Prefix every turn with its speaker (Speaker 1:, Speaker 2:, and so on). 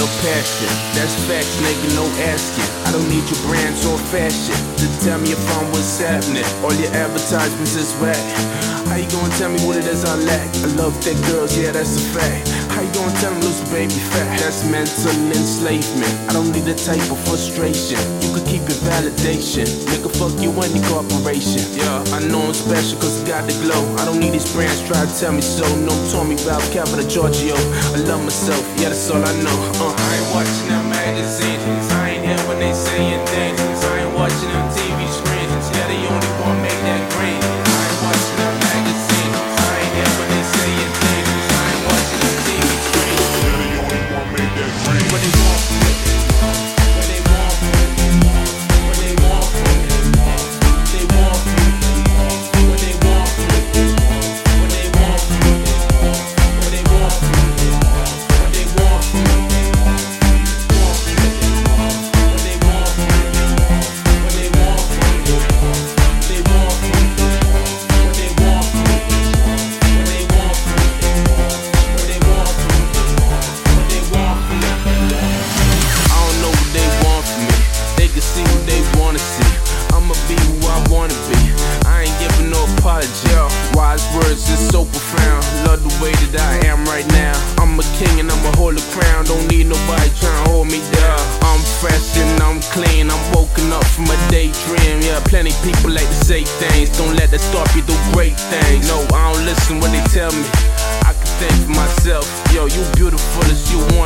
Speaker 1: real passion. That's facts, nigga, no asking. I don't need your brands or fashion to tell me if I'm what's happening. All your advertisements is whack. How you gonna tell me what it is I lack? I love thick girls, yeah, that's a fact. How you gonna tell them lose the baby fat? That's mental enslavement. I don't need a type of frustration. You could keep your validation. Nigga, fuck you and your corporation. Yeah, I know I'm special cause I got the glow. I don't need these brands try to tell me so. No Tommy, Ralph, Calvin, or Giorgio. I love myself, yeah, that's all I know. I ain't watching them magazines. I ain't here when they saying things. I ain't watching them TV screens. Yeah, they only wanna make that green. I ain't watching them magazines. I ain't here when they saying things. I ain't watching them TV screens. Yeah, they only wanna make that green. What they want from me? What they want from me? What they want from me? What they want from me? What they want from me? What they want from me? What they want from me? What they want from me? Wise words is so profound. Love the way that I am right now. I'm a king and I'ma hold the crown. Don't need nobody trying to hold me down. I'm fresh and I'm clean. I'm woken up from a daydream. Yeah, plenty people like to say things. Don't let that stop you do great things. No, I don't listen when they tell me. I can think for myself. Yo, you beautiful as you want.